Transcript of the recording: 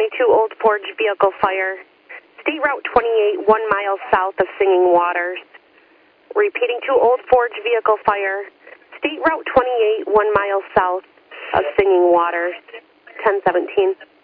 22 Old Forge vehicle fire. State Route 28, 1 mile south of Singing Waters. Repeating, 2 Old Forge vehicle fire. State Route 28, 1 mile south of Singing Waters. 1017.